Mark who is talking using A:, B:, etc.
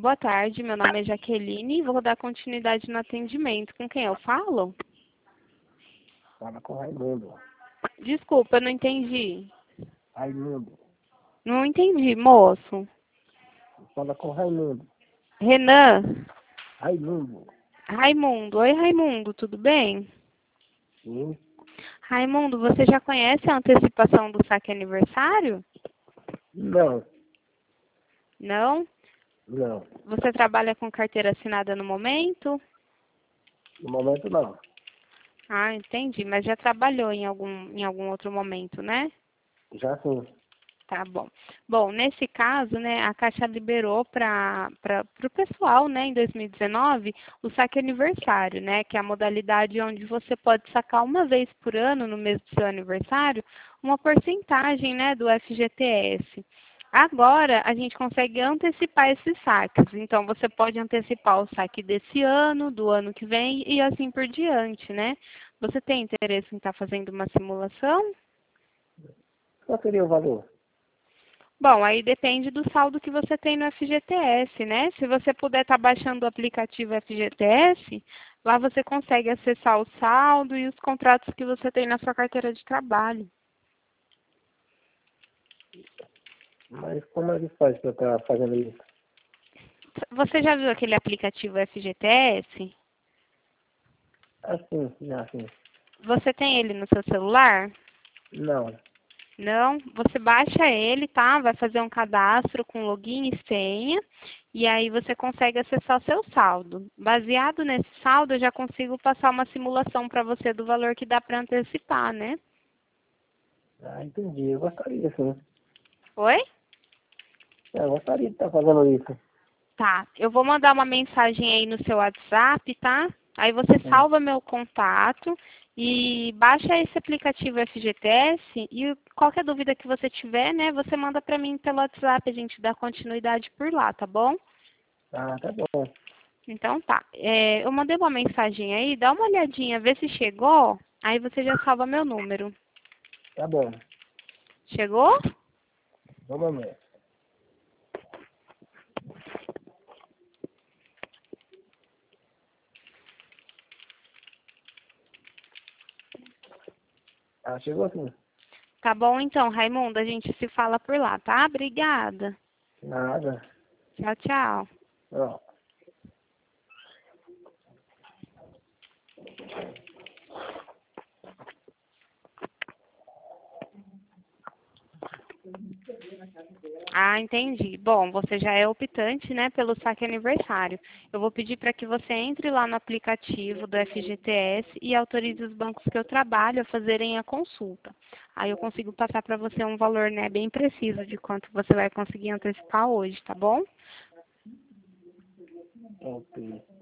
A: Boa tarde, meu nome é Jaqueline e vou dar continuidade no atendimento. Com quem eu falo?
B: Fala com o Raimundo.
A: Desculpa, eu não entendi.
B: Raimundo.
A: Não entendi, moço.
B: Fala com o Raimundo.
A: Renan?
B: Raimundo.
A: Raimundo. Oi, Raimundo, tudo bem?
B: Sim?
A: Raimundo, você já conhece a antecipação do saque aniversário?
B: Não.
A: Não?
B: Não.
A: Você trabalha com carteira assinada no momento?
B: No momento não.
A: Ah, entendi, mas já trabalhou em algum outro momento, né?
B: Já sim.
A: Tá bom. Bom, nesse caso, né, a Caixa liberou para o pessoal, né, em 2019, o saque aniversário, né, que é a modalidade onde você pode sacar uma vez por ano, no mês do seu aniversário, uma porcentagem, né, do FGTS. Agora, a gente consegue antecipar esses saques. Então, você pode antecipar o saque desse ano, do ano que vem e assim por diante, né? Você tem interesse em estar fazendo uma simulação?
B: Qual seria o valor?
A: Bom, aí depende do saldo que você tem no FGTS, né? Se você puder estar baixando o aplicativo FGTS, lá você consegue acessar o saldo e os contratos que você tem na sua carteira de trabalho.
B: Mas como é que faz para estar fazendo isso?
A: Você já viu aquele aplicativo FGTS?
B: Assim, já sim.
A: Você tem ele no seu celular?
B: Não.
A: Não? Você baixa ele, tá? Vai fazer um cadastro com login e senha. E aí você consegue acessar o seu saldo. Baseado nesse saldo, eu já consigo passar uma simulação para você do valor que dá para antecipar, né?
B: Ah, entendi. Eu gostaria sim.
A: Oi?
B: Eu gostaria de estar fazendo isso.
A: Tá. Eu vou mandar uma mensagem aí no seu WhatsApp, tá? Aí você
B: Sim.
A: salva meu contato e baixa esse aplicativo FGTS e qualquer dúvida que você tiver, né, você manda para mim pelo WhatsApp, a gente dá continuidade por lá, tá bom?
B: Ah, tá bom.
A: Então tá. Eu mandei uma mensagem aí, dá uma olhadinha, vê se chegou, aí você já salva meu número.
B: Tá bom.
A: Chegou?
B: Vamos ver. Ah, chegou sim.
A: Tá bom então, Raimundo, a gente se fala por lá, tá? Obrigada.
B: Nada.
A: Tchau, tchau.
B: Ó.
A: Ah, entendi. Bom, você já é optante, né, pelo saque aniversário. Eu vou pedir para que você entre lá no aplicativo do FGTS e autorize os bancos que eu trabalho a fazerem a consulta. Aí eu consigo passar para você um valor, né, bem preciso de quanto você vai conseguir antecipar hoje, tá bom?
B: Ok.